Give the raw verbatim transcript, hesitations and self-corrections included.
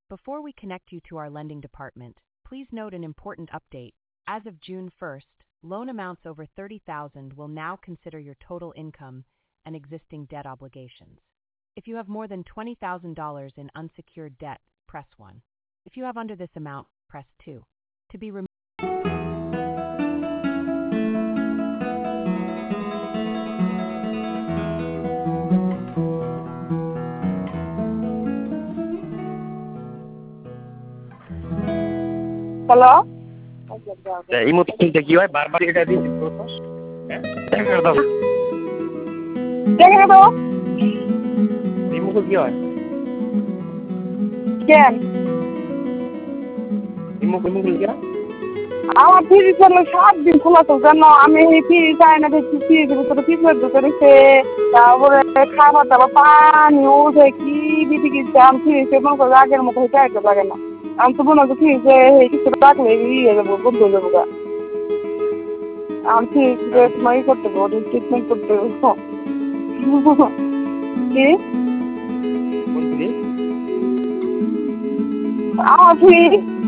Before we connect you to our lending department, please note an important update. As of June first, loan amounts over thirty thousand dollars will now consider your total income and existing debt obligations. If you have more than twenty thousand dollars in unsecured debt, press one. If you have under this amount, press two. To be removed. Hello এই মতো চিন্তা কি হয় বারবার এটা দিয়ে হ্যাঁ দেখা দাও দেখে দাও এই মুখে কি হয় কেন এই মুখে মুখে কি হয় আমার ফ্রিজ হলো সাত দিন খোলা তো জানো আমি এই ফ্রিজ চাই না দেখছি ফ্রিজের ভিতরে পিছনের ঢুকেছে তারপরে খাবার দাবার পানি উঠে কি বিধি কিনছে আমি ফ্রিজে মনে করো আগের মতো হইতে আগে লাগে না আমি তো মনে হচ্ছে ফ্রিজে কিছু রাখলে ইয়ে যাবো বন্ধ হয়ে যাবো আমি ফ্রিজে তোমার ই করতে পারবো ট্রিটমেন্ট করতে পারবো কি আমার ফ্রিজ